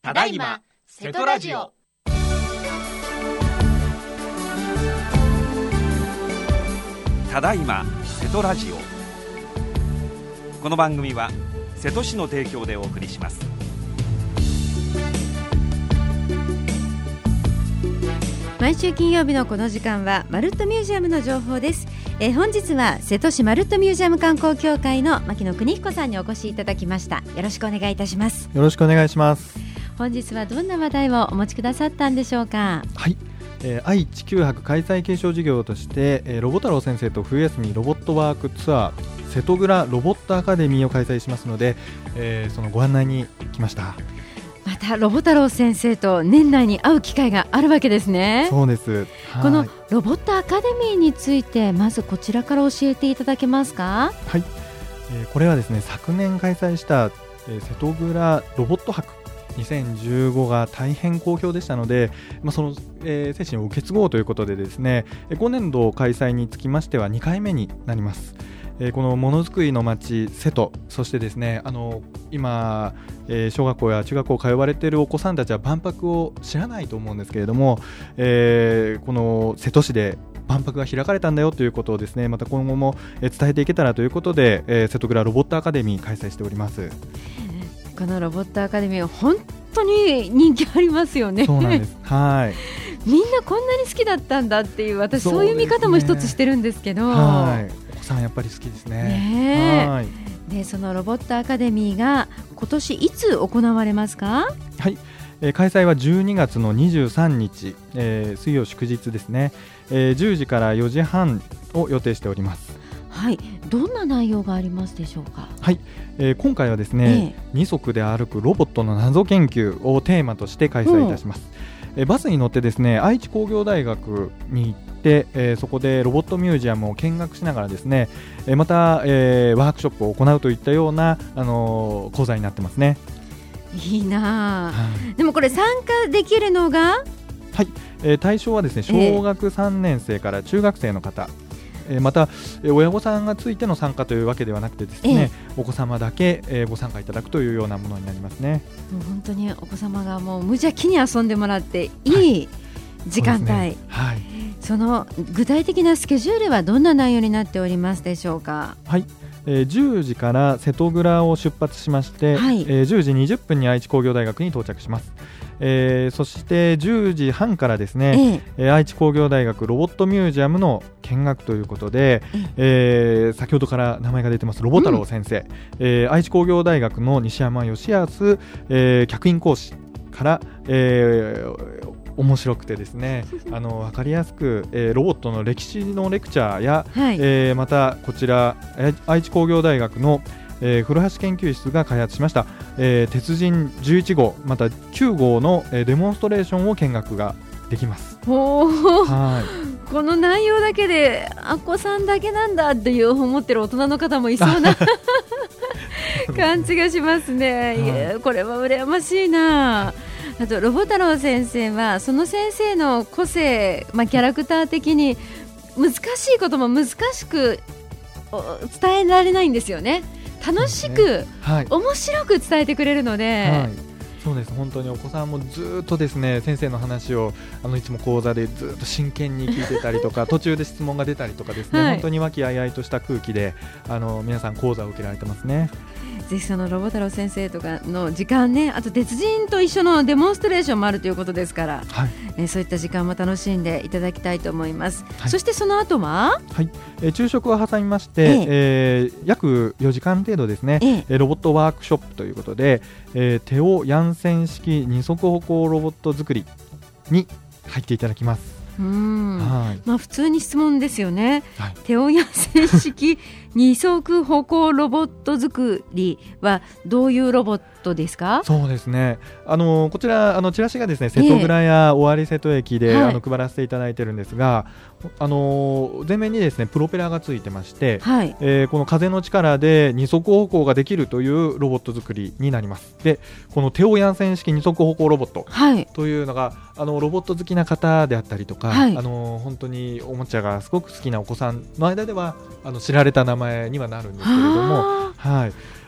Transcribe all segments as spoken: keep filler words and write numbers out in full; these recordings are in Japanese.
ただいま瀬戸ラジオ。 ただいま瀬戸ラジオ。この番組は瀬戸市の提供でお送りします。 毎週金曜日のこの時間はまるっとミュージアムの情報です。えー、本日は瀬戸市まるっとミュージアム観光協会の牧野邦彦さんにお越しいただきました。よろしくお願いいたします。 よろしくお願いします。 本日はどんな話題をお持ちくださったんでしょうか。 はい、えー、愛・地球博開催継承事業として、えー、ロボ太郎先生と冬休みロボットワークツアー瀬戸倉ロボットアカデミーを開催しますので、えー、そのご案内に来ました。 またロボ太郎先生と年内に会う機会があるわけですね。 そうです。 このロボットアカデミーについてまずこちらから教えていただけますか。 はい、えー、これはですね、昨年開催した、えー、瀬戸倉ロボット博にせんじゅうごが大変好評でしたので、まあ、その、えー、精神を受け継ごうということでですね、今年度開催につきましてはにかいめになります。えー、このものづくりの町瀬戸、そしてですね、あの今、えー、小学校や中学校通われているお子さんたちは万博を知らないと思うんですけれども、えー、この瀬戸市で万博が開かれたんだよということをですね、また今後も伝えていけたらということで、えー、瀬戸倉ロボットアカデミー開催しております。 このロボットアカデミー本当に人気ありますよね。 そうなんです。はい、 みんなこんなに好きだったんだっていう、私そういう見方も一つしてるんですけど、 はい、お子さんやっぱり好きですね。 ねはい。 でそのロボットアカデミーが今年いつ行われますか。 はい、えー、開催はじゅうにがつのにじゅうさんにち、えー、水曜祝日ですね、えー、じゅうじからよじはんを予定しております。 はい、どんな内容がありますでしょうか。 はい、えー、今回はですね、ええ、二足で歩くロボットの謎研究をテーマとして開催いたします。えー、バスに乗ってですね、愛知工業大学に行って、えー、そこでロボットミュージアムを見学しながらですね、えー、また、えー、ワークショップを行うといったような、あのー、講座になってますね。いいな、はい、でもこれ参加できるのが、 はい、えー、対象はですね、小学さんねん生から中学生の方、えー、また、えー、親御さんがついての参加というわけではなくてですね、えー、お子様だけ、えー、ご参加いただくというようなものになりますね。 もう本当にお子様がもう無邪気に遊んでもらっていい時間帯、はい、はい、その具体的なスケジュールはどんな内容になっておりますでしょうか。 はい、えー、じゅうじから瀬戸倉を出発しまして、はい、えー、じゅうじにじゅっぷんに愛知工業大学に到着します。えー、そしてじゅうじはんからですね、えええー、愛知工業大学ロボットミュージアムの見学ということで、ええー、先ほどから名前が出てますロボ太郎先生、うん、えー、愛知工業大学の西山義康、えー、客員講師から、えー、面白くてですねあの分かりやすく、えー、ロボットの歴史のレクチャーや、はい、えー、またこちら愛知工業大学のえー、古橋研究室が開発しました、えー、鉄人じゅういちごうまたきゅうごうの、えー、デモンストレーションを見学ができます。 おはい、この内容だけであこさんだけなんだっていう思ってる大人の方もいそうな感じがしますね。はい、いやこれは羨ましいな。あとロボ太郎先生はその先生の個性、まあ、キャラクター的に難しいことも難しく伝えられないんですよね。楽しく、ね、はい、面白く伝えてくれるので、はい、 そうです。本当にお子さんもずっとですね先生の話をあのいつも講座でずっと真剣に聞いてたりとか途中で質問が出たりとかですね、はい、本当に和気あいあいとした空気であの皆さん講座を受けられてますね。 ぜひそのロボ太郎先生とかの時間ね、あと鉄人と一緒のデモンストレーションもあるということですから、はい、えそういった時間も楽しんでいただきたいと思います。はい、そしてその後は、 はい、えー、昼食を挟みまして、えええー、約よじかん程度ですね、ええ、ロボットワークショップということで、えー、テオヤンセン式二足歩行ロボット作りに入っていただきます。 うん、はい、まあ、普通に質問ですよね。はい、テオヤンセン式二足歩行ロボット作りはどういうロボットですか。 そうですね、あのこちらあのチラシがですね瀬戸倉や尾張瀬戸駅で、えー、あの配らせていただいてるんですが、あの前面にですねプロペラがついてまして、はい、えー、この風の力で二足歩行ができるというロボット作りになります。でこのテオヤンセン式二足歩行ロボットというのが、はい、あのロボット好きな方であったりとか、はい、あの本当におもちゃがすごく好きなお子さんの間ではあの知られた名前にはなるんですけれども、はい、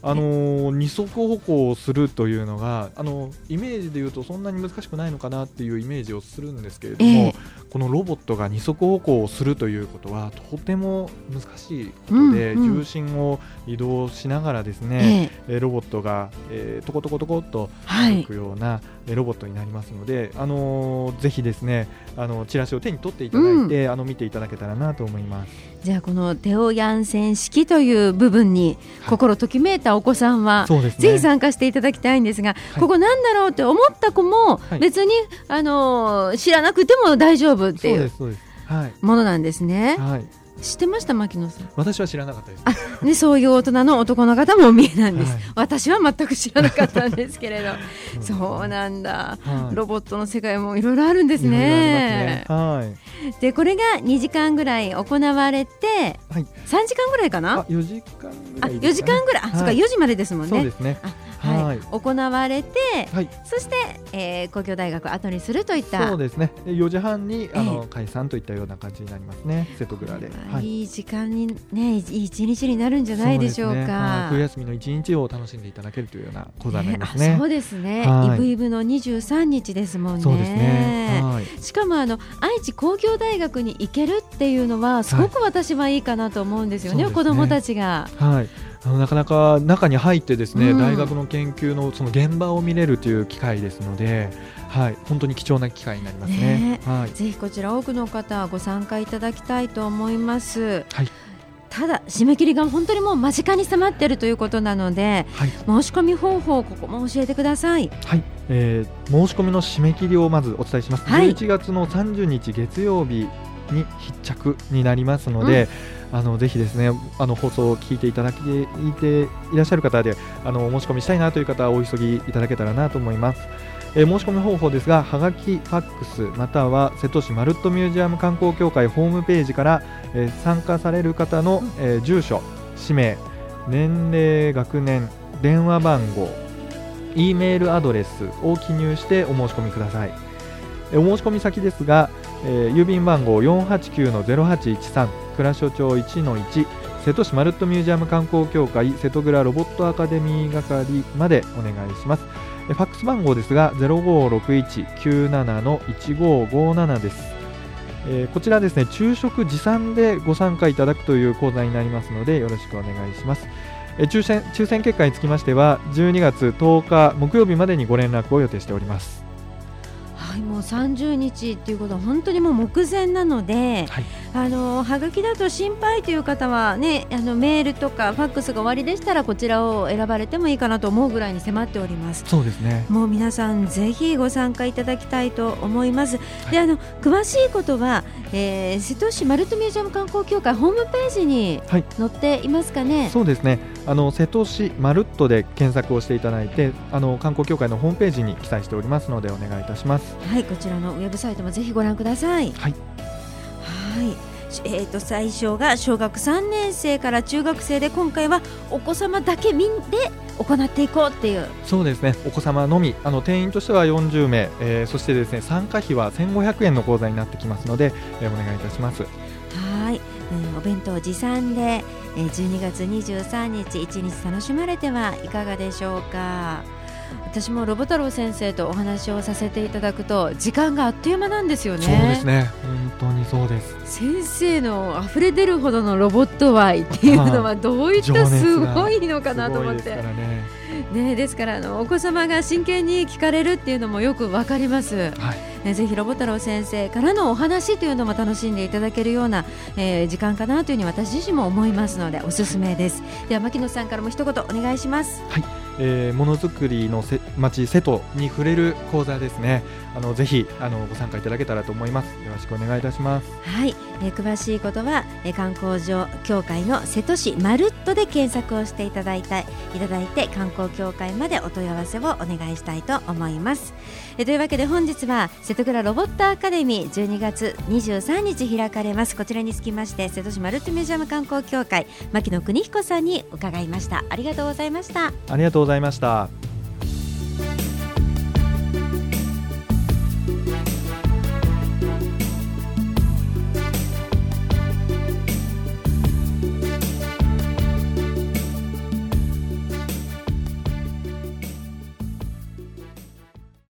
あの二足歩行をするというのがあのイメージでいうとそんなに難しくないのかなっていうイメージをするんですけれども、えー、このロボットが二足歩行をするということはとても難しいことで、うんうん、重心を移動しながらですね、えー、ロボットが、えー、トコトコトコっと歩くような、はい、ロボットになりますので、あのー、ぜひですねあのチラシを手に取っていただいて、うん、あの見ていただけたらなと思います。 じゃあこのテオヤンセン式という部分に心ときめいたお子さんは、はい、ぜひ参加していただきたいんですが、はい、ここなんだろうって思った子も別に、はい、あの知らなくても大丈夫っていうものなんですね。はい、知ってました牧野さん？ 私は知らなかったです。 あ、ね、そういう大人の男の方もお見えなんです、はい、私は全く知らなかったんですけれどそうなんだ、はい、ロボットの世界もいろいろあるんですね。いろいろありますね。はい、でこれがにじかんぐらい行われて、はい、さんじかんぐらいかな。 あよじかんぐらいですかね。 あよじかんぐらい、あ、はい、そうかよじまでですもんね。 そうですね。 はいはい、行われて、はい、そして、えー、工業大学を後にするといった。 そうですね。よじはんにあの、えー、解散といったような感じになりますね。瀬戸倉で、 はい、いい時間にね、いい一日になるんじゃないでしょうか。そうですね、はい、 冬休みの一日を楽しんでいただけるというような講座になりますね。ね、 そうですね、はい、イブイブのにじゅうさんにちですもんね。 そうですね、はい、 しかもあの愛知工業大学に行けるっていうのはすごく私はいいかなと思うんですよね、はい、子どもたちが。 はい、あのなかなか中に入ってですね、うん、大学の研究のその現場を見れるという機会ですので、はい、本当に貴重な機会になりますね。ね、はい、 ぜひこちら多くの方ご参加いただきたいと思います。 はい、 ただ締め切りが本当にもう間近に迫っているということなので、はい、申し込み方法ここも教えてください。 はい、えー、申し込みの締め切りをまずお伝えします。はい、じゅういちがつのさんじゅうにち月曜日に必着になりますので、うん、あのぜひですねあの放送を聞いていただいていらっしゃる方であのお申し込みしたいなという方はお急ぎいただけたらなと思います。えー、申し込み方法ですが、はがき、ファックスまたは瀬戸市まるっとミュージアム観光協会ホームページから、えー、参加される方の、えー、住所、氏名、年齢、学年、電話番号、Eメールアドレスを記入してお申し込みください。えー、お申し込み先ですが、えー、郵便番号 よんはちきゅうのゼロはちいちさん 倉所町 いちのいち 瀬戸市まるっとミュージアム観光協会瀬戸倉ロボットアカデミー係までお願いします。ファックス番号ですが ゼロごろくいちきゅうななのいちごごなな です。えー、こちらですね昼食持参でご参加いただくという講座になりますのでよろしくお願いします。えー、抽選、抽選結果につきましてはじゅうにがつとおか木曜日までにご連絡を予定しております。 はい、もうさんじゅうにちということは本当にもう目前なので、はい、あのはがきだと心配という方は、ね、あのメールとかファックスが終わりでしたらこちらを選ばれてもいいかなと思うぐらいに迫っております。 そうですね、 もう皆さんぜひご参加いただきたいと思います。はい、であの詳しいことは、えー、瀬戸市まるっとミュージアム観光協会ホームページに載っていますかね。はい、 そうですね、あの瀬戸市まるっとで検索をしていただいてあの観光協会のホームページに記載しておりますのでお願いいたします。 はい、こちらのウェブサイトもぜひご覧ください。 はい、 はい、えー、と最初が小学さんねんせいから中学生で今回はお子様だけみんで行っていこうっていう。 そうですね、お子様のみあの定員としてはよんじゅうめい、えー、そしてですね参加費はせんごひゃくえんの講座になってきますので、えー、お願いいたします。 はい、うん、お弁当持参で、えー、じゅうにがつにじゅうさんにちいちにち楽しまれてはいかがでしょうか。私もロボ太郎先生とお話をさせていただくと時間があっという間なんですよね。 そうですね、本当にそうです。 先生の溢れ出るほどのロボット愛っていうのはどういったすごいのかなと思って、ね、ですからあのお子様が真剣に聞かれるっていうのもよくわかります。はい、ね、ぜひロボ太郎先生からのお話というのも楽しんでいただけるような、えー、時間かなというふうに私自身も思いますのでおすすめです。では牧野さんからも一言お願いします。 はい、えー、ものづくりの町瀬戸に触れる講座ですね。あのぜひあのご参加いただけたらと思います。よろしくお願いいたします。 はい、えー、詳しいことは、えー、観光協会の瀬戸市まるっとで検索をしていただいていただいて観光協会までお問い合わせをお願いしたいと思います。えー、というわけで本日は瀬戸倉ロボットアカデミーじゅうにがつにじゅうさんにち開かれます。こちらにつきまして瀬戸市まるっとミュージアム観光協会牧野邦彦さんに伺いました。ありがとうございました。 ありがとうございました。